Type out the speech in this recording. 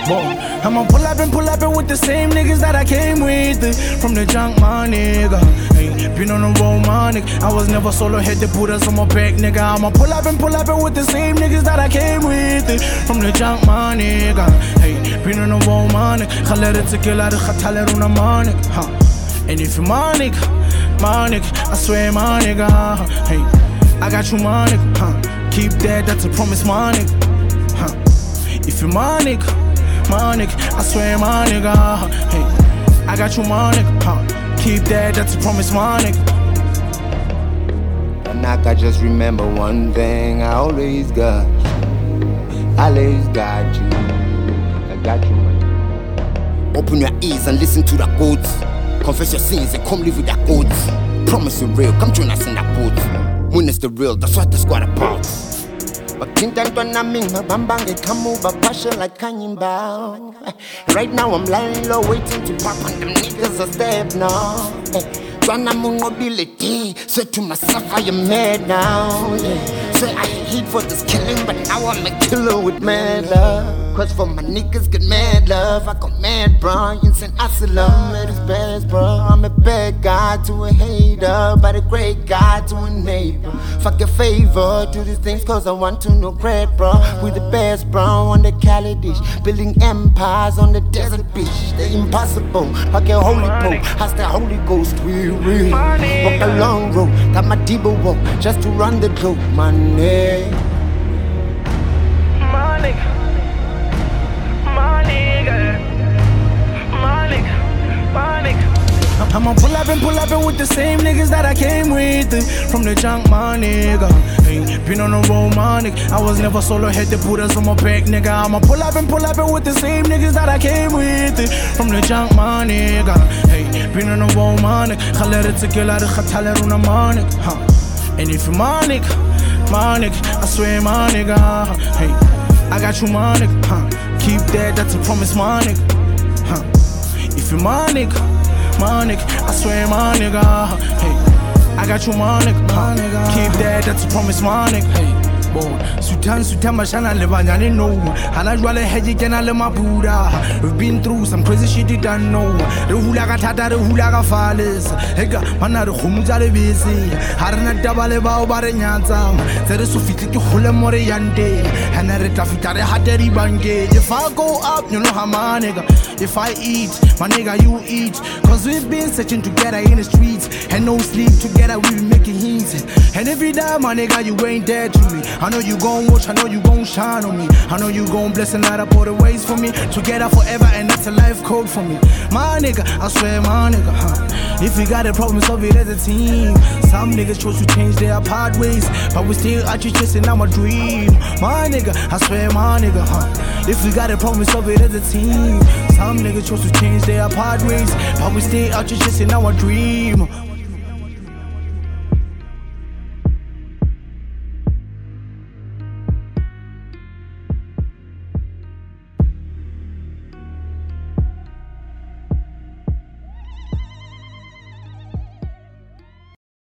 I'ma pull up and with the same niggas that I came with. From the junk, my nigga. Ain't been on the road, my nigga. I was never solo, had the Buddhas on my back, nigga. I'ma pull up and with the same niggas that I came with. From the junk, my nigga. Ain't been on the road, my nigga. Khaled tequila, the khatale runa, my nigga. And if you my nigga, I swear, my nigga. Hey, I got you, my nigga. Keep that's a promise, my nigga. If you my nigga, I swear, my nigga. Hey, I got you, my nigga. Keep that's a promise, my nigga. And I can just remember one thing, I always got you. I got you, man. Open your ears and listen to the codes. Confess your sins and come live with the codes. Promise you real, come join us in the codes. Moon is the real, that's what the squad about. Like right now I'm lying low, waiting to pop on them niggas a step now. Tryna move mobility, said to myself I am mad now. Say I hate for this killing, but now I'm a killer with mad love. Cause for my niggas get mad love, I got mad bro, instant asylum at his best bro. I'm a bad guy to a hater, but a great guy to a neighbor. Fuck a favor, do these things cause I want to know great bro. We the best bro on the Cali dish, building empires on the desert beach. They're impossible, I get holy pope, has the Holy Ghost, we real. Walk a long road, got my Debo walk, just to run the globe, my nigga. My nigga. I'ma pull up and with the same niggas that I came with. From the junk, my nigga. Ain't been on the road, my nigga. I was never solo, had the Buddhas on my back, nigga. I'ma pull up and with the same niggas that I came with. From the junk, my nigga. Ain't been on the road, my nigga. Khaled tequila, the khatale runa, my nigga. And if you my nigga, I swear, my nigga. Hey, I got you, my nigga. Keep that's a promise, my nigga. If you my nigga, I swear, my nigga. Hey, I got you, my nigga. Keep that's a promise, my nigga. Hey, Sultan Mashana Levanyani no. Hana Jwale Hedgy can I let my Buddha. We've been through some crazy shit you don't know. The Hulaga Tata, the Hulaga Falis. Hega, Mana the Humuzale busy. Harana Dabaleba Baranyansam. There is Sufiti Hula Moriante. Hanareta Fitare Hateri Bange. If I go up, you know how my nigga. If I eat, my nigga, you eat. Cause we've been searching together in the streets. And no sleep together, we been making hits. And every day, my nigga, you ain't dead to me. I know you gon' watch, I know you gon' shine on me. I know you gon' bless and light up all the ways for me. Together forever, and that's a life code for me. My nigga, I swear, my nigga, If we got a problem, solve it as a team. Some niggas chose to change their pathways, but we still out here chasing our dream. My nigga, I swear, my nigga, If we got a problem, solve it as a team. Some niggas chose to change their pathways, but we still out here chasing our dream.